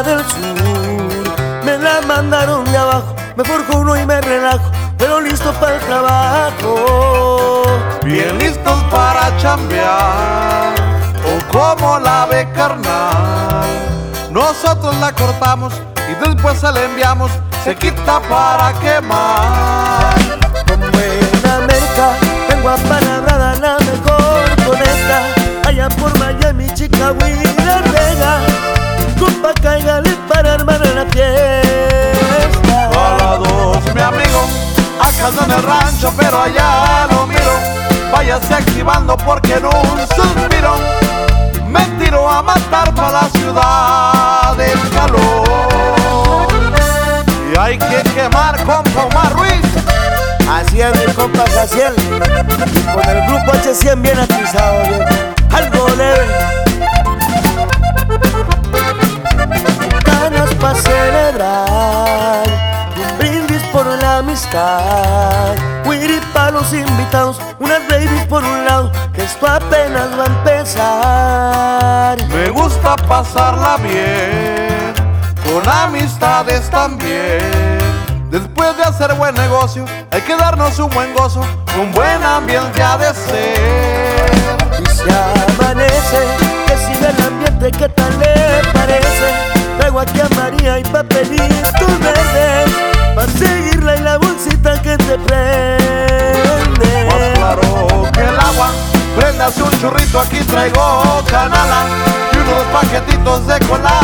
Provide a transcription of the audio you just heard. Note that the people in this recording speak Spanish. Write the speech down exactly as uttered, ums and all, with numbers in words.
la del sur. Me la mandaron de abajo, me forjo uno y me relajo, pero listo para el trabajo. Bien listos para chambear, o como la ve carnal. Nosotros la cortamos y después se la enviamos, se quita para quemar. Con buena merca, tengo apalabrada la mejor con esta. Allá por Miami, Chicago y La Vega, compa, cáigale para armar la fiesta. A la dos, mi amigo, acá ando en el rancho, pero allá lo miro. Váyase activando porque en un suspiro me tiro a matar para la ciudad del calor. Y hay que quemar, compa Omar Ruiz. Así es mi compa Jaciel, y con el grupo H cien bien atizado, bien. Algo leve, ganas pa' celebrar, un brindis por la amistad, wiri pa' los invitados, unas babies por un lado, que esto apenas va a empezar. Me gusta pasarla bien, con amistades también. Después de hacer buen negocio, hay que darnos un buen gozo, un buen ambiente ha de ser. Y se amanece, que siga el ambiente, ¿qué tal le parece? Traigo aquí a María y papelitos verdes, pa' seguirla y la bolsita que te prende. Más claro que el agua, préndase un churrito, aquí traigo canala y unos paquetitos de cola.